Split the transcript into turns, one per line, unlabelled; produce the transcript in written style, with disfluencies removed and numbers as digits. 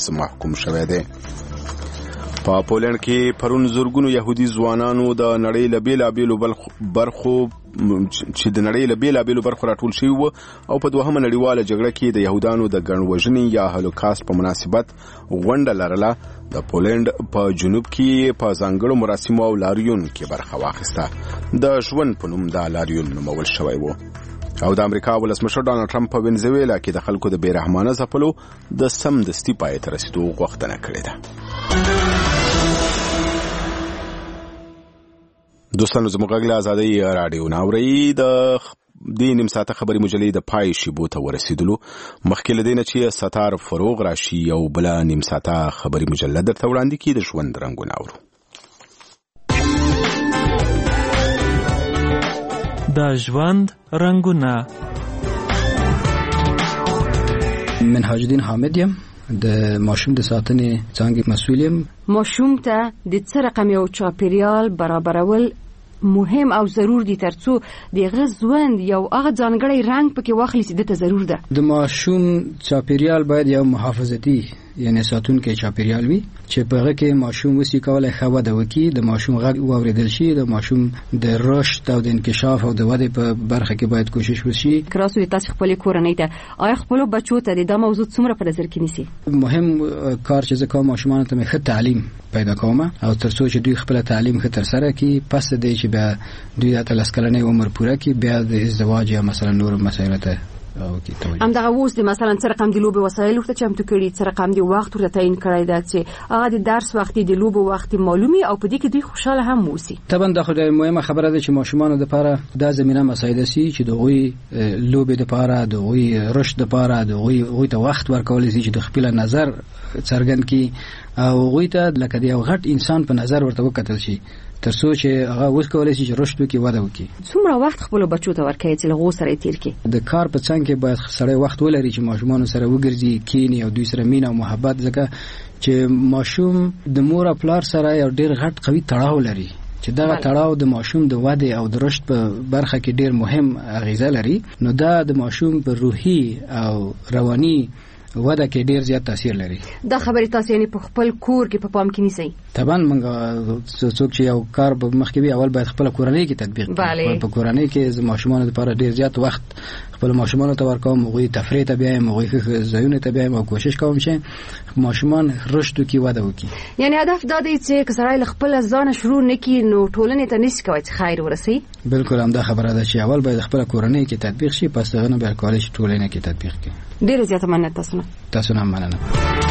قصاص محکوم شوی دی. په پولند کې پرون زرګونو يهودي ځوانانو د نړۍ له بیلابېلو برخو چې د نړۍ له بیلابېلو برخو راټول شوي وو او په دوهمه نړیواله جګړه کې د يهودانو د ګڼوژنې یا هولوکاست په مناسبت غونډه لرله. د پولند په جنوب کې په ځانګړو مراسمو او لاریون کې برخه واخیسته. د ژوند په نوم دا لاریون نومول شوی وو. او د امریکا ولسمشر ډانلډ ټرمپ په وینزویلا کې د خلکو د بیرحمانه ځپلو د سمدستي پای ته رسیدو غوښتنه کړې ده. دوستانو زموږ غږ له ازادۍ راډیو نه اورئ. د دې نیم ساعته خبري مجلې د پای شیبو ته ورسېدلو. مخکې له دې نه چې ستار فروغ راشي او بله نیم ساعته خبري مجله درته وړاندې کړي د ژوند رنګونه اورو.
د ژوند رنګونه.
منهاج الدین حامد یم، د ماشوم د ساتنې څانګې مسؤل یم.
ماشوم ته د څه رقم یو چاپیریال برابرول مهم او ضرور دي ترڅو د غزوند یو هغه ځانګړی رنگ پکې واخلي چې د ته ضرور ده.
د ماشوم چاپیریال باید یو محافظتي یعنی ساتونکی چاپیریال وي چې په هغه کې ماشوم وسی کولای ښه وده وکړي، د ماشوم غږ واوریدل شي، د ماشوم د رشد او د انکشاف او د ودې په برخه کې باید کوشش وشي.
کراسو تاسو خپل کورنۍ ته آیا خپل بچو ته د موضوع څومره په نظر کې نیسي؟
مهم کار چې زه کوم ماشومان ته ښه تعلیم پیدا کوم او ترڅو چې دوی خپل تعلیم ښه تر سره کړي، پس د دې چې بیا دوی د 13 کلنۍ عمر پوره کړي بیا د ازدواج یا مثلا نور مسایل ته
ام دغه اوس د مثلا څه رقم د لوبو وسایل ورته چمتو کړي، څه رقم د وخت ورته تعیین کړی دا چې هغه د درس وخت د لوبو وخت معلومي او په دې کې دوی خوشاله هم وسی.
طبعا دا خو د مهمه خبره ده چې ماشومان لپاره دا زمينه مساعده سي چې دوی لوبې لپاره، دوی رشد لپاره، دوی ته وخت ورکول شي چې د خپل نظر څرګند کړي او غوی ته لکه یو غټ انسان په نظر ورته وکتل شي ترڅو چې هغه اوس کولای شي چې رشد وکړي، وده وکړي.
څومره وخت خپل بچو ته ورکړي چې لغو سره تیر کړي؟
د کار په څنګ کې باید سړی وخت ولري چې ماشومان سره وګرځي، کینی او دوی سره مینه او محبت، ځکه چې ماشوم د مور او پلار سره یو ډیر غټ قوي تړاو لري چې دا تړاو د ماشوم د وده او د رشد په برخه کې ډیر مهم اغیزه لري. نو دا د ماشوم په روحي او رواني وده کې ډیر زیات تاثیر لري.
دا خبرې تاسو یې په خپل کور کې په پام کې نیسئ؟
طبعا موږ څوک چې یو کار په مخ کې وي اول باید خپل کورنۍ کې تطبیق کړي. په کورنۍ کې ماشومان لپاره ډیر زیات وخت خپل ماشومان ته ورکوم، موږ تفریح ته بیایم، موږ ځایونه ته بیایم او کوشش کوم چې ماشومان رشد کې وده وکړي.
یعنی هدف دا دی چې کسرای خپل ځان شروع نکړي نو ټولنې ته نشي کوي چې خیر ورسي.
بالکل هم دا خبره ده چې اول باید خپل کورنۍ کې تطبیق شي، پس هغه نه به کولای شي ټولنې کې تطبیق کړي.
ډیر زیات مننه تاسو نه
مننه.